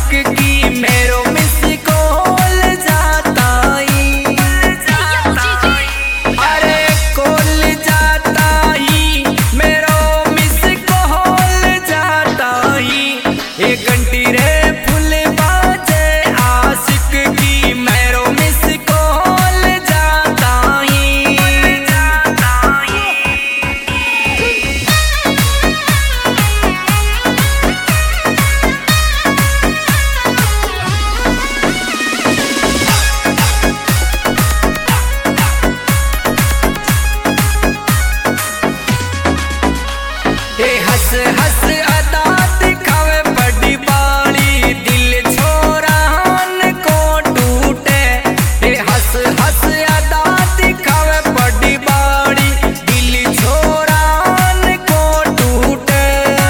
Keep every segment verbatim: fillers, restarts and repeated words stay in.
आशिक की मेरो मिस कॉल जाता ही, अरे कॉल जाता ही मेरो मिस कॉल जाता ही। एक घंटी रे फुल बाजे आशिक की मेरो मिस कॉल जाता ही, जाता ही। हे हंस हंस अदा दिखावे बड़ी बाली, दिल छोरान को टूटे। हे हंस हंस अदा दिखावे बड़ी बाली, दिल छोरान को टूटे।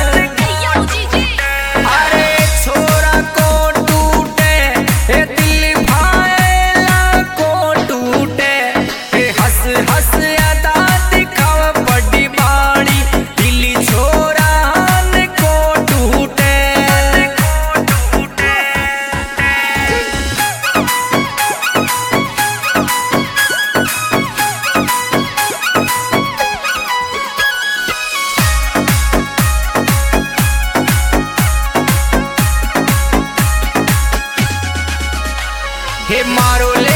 अरे छोरा को टूटे, हे दिल भाईला को टूटे। हे हंस हंस अदा दिखावे बड़ी बाली, दिल छोरान को टूटे। हे मारो